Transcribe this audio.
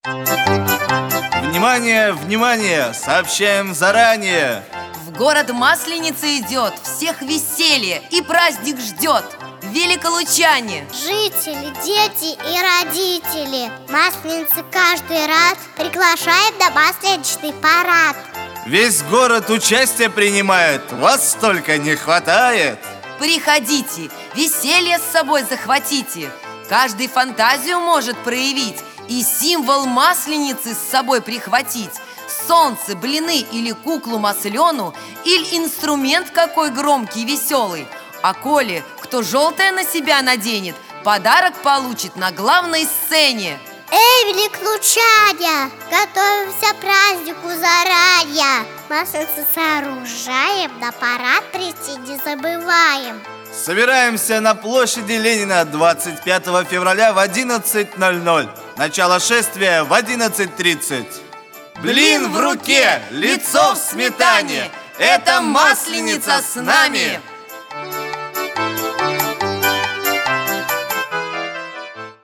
Внимание, внимание! Сообщаем заранее! В город Масленица идет, всех веселье и праздник ждет. Великолучане! Жители, дети и родители, Масленица каждый раз приглашает на масленичный парад. Весь город участие принимает, вас только не хватает. Приходите, веселье с собой захватите. Каждый фантазию может проявить и символ Масленицы с собой прихватить. Солнце, блины или куклу маслену, или инструмент какой громкий, веселый. А коли кто желтое на себя наденет, подарок получит на главной сцене. Эй, великолучане, готовимся к празднику заранее. Масленицу сооружаем, на парад прийти не забываем. Собираемся на площади Ленина 25 февраля в 11:00. Начало шествия в 11:30. Блин в руке, лицо в сметане. Это Масленица с нами!